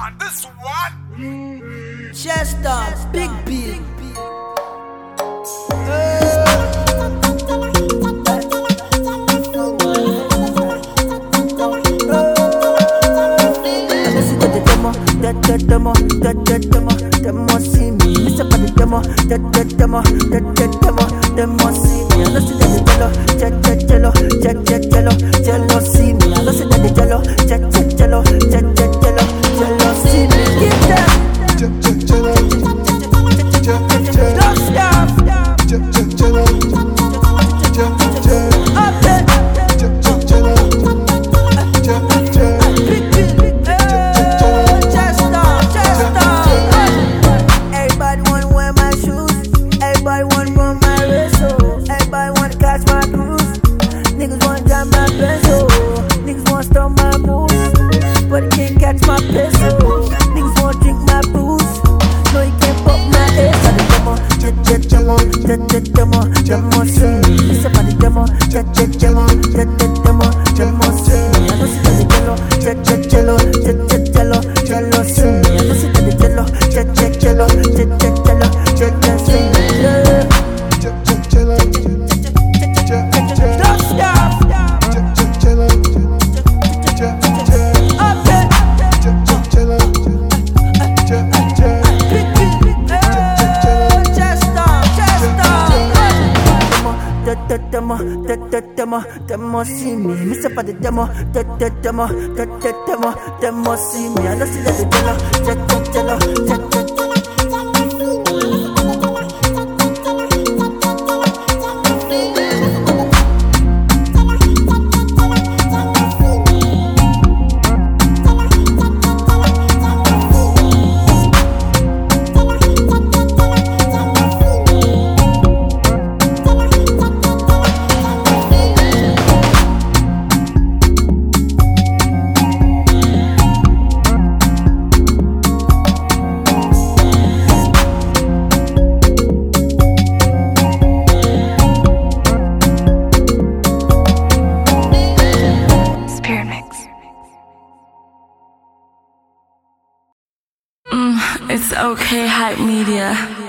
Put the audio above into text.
This one. Chester, Big Bill. Demo, see me. It's about the demo, demo, see me. I don't see that jello, see me. I don't see that jello, see me. Get that, don't stop, up there. Catch my peso, niggas wanna drink my booze. No, you can't pop my ass. Demo, see me. It's about the demo, see me. I don't see that jello, see me. I don't see that jello, see me. Don't stop. Demo, see me. Miss up at the demo, see me. I don't see that jello. It's okay, Hype Media.